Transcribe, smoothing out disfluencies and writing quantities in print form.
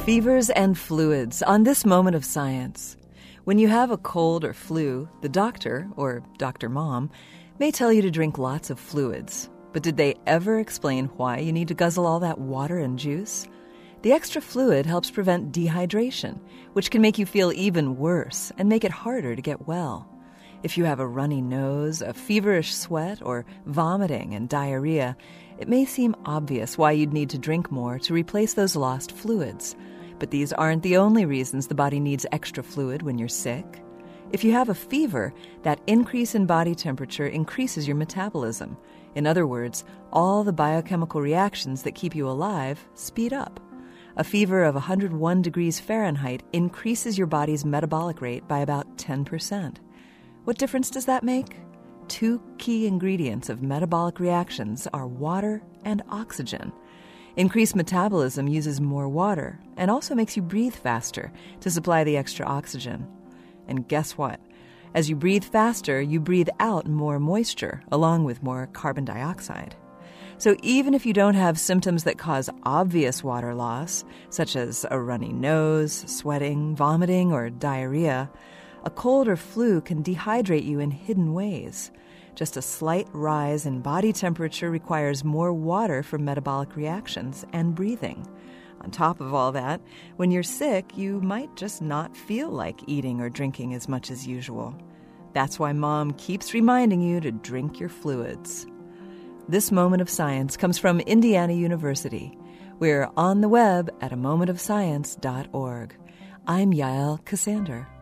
Fevers and fluids on this moment of science. When you have a cold or flu, the doctor, or Dr. Mom, may tell you to drink lots of fluids. But did they ever explain why you need to guzzle all that water and juice? The extra fluid helps prevent dehydration, which can make you feel even worse and make it harder to get well. If you have a runny nose, a feverish sweat, or vomiting and diarrhea, it may seem obvious why you'd need to drink more to replace those lost fluids. But these aren't the only reasons the body needs extra fluid when you're sick. If you have a fever, that increase in body temperature increases your metabolism. In other words, all the biochemical reactions that keep you alive speed up. A fever of 101 degrees Fahrenheit increases your body's metabolic rate by about 10%. What difference does that make? Two key ingredients of metabolic reactions are water and oxygen. Increased metabolism uses more water and also makes you breathe faster to supply the extra oxygen. And guess what? As you breathe faster, you breathe out more moisture along with more carbon dioxide. So even if you don't have symptoms that cause obvious water loss, such as a runny nose, sweating, vomiting, or diarrhea, a cold or flu can dehydrate you in hidden ways. Just a slight rise in body temperature requires more water for metabolic reactions and breathing. On top of all that, when you're sick, you might just not feel like eating or drinking as much as usual. That's why Mom keeps reminding you to drink your fluids. This Moment of Science comes from Indiana University. We're on the web at amomentofscience.org. I'm Yael Cassander.